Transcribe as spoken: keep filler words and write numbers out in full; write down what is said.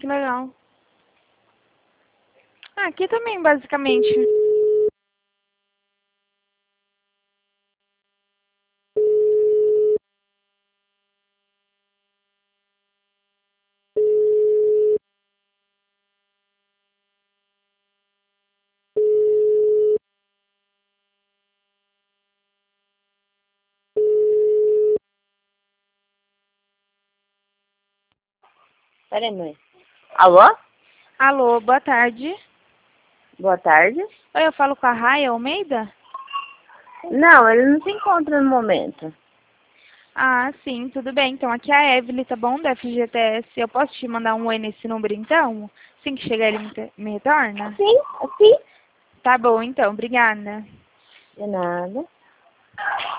que legal. Ah, aqui também, basicamente. Peraí, mãe. Alô? Alô, boa tarde. Boa tarde. Oi, eu falo com a Raia Almeida? Não, ele não se encontra no momento. Ah, sim, tudo bem. Então, aqui é a Evelyn, tá bom? Da F G T S. Eu posso te mandar um oi nesse número, então? Assim que chegar ele me, te- me retorna? Sim, sim. Tá bom, então. Obrigada. De nada.